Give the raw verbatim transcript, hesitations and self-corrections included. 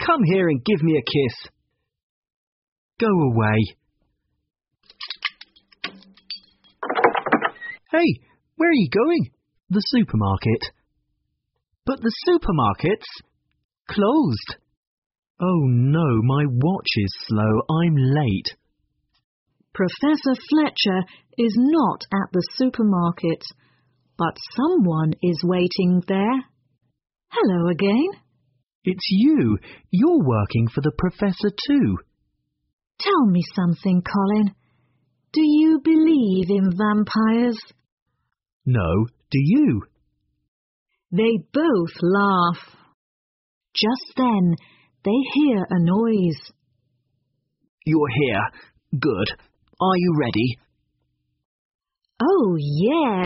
Come here and give me a kiss. Go away. Hey, where are you going? The supermarket. But the supermarket's closed. Oh no, my watch is slow. I'm late. Professor Fletcher is not at the supermarket, but someone is waiting there. Hello again. It's you. You're working for the professor too. Tell me something, Colin. Do you believe in vampires? No, do you? They both laugh. Just then, they hear a noise. You're here. Good. Are you ready? Oh, yeah.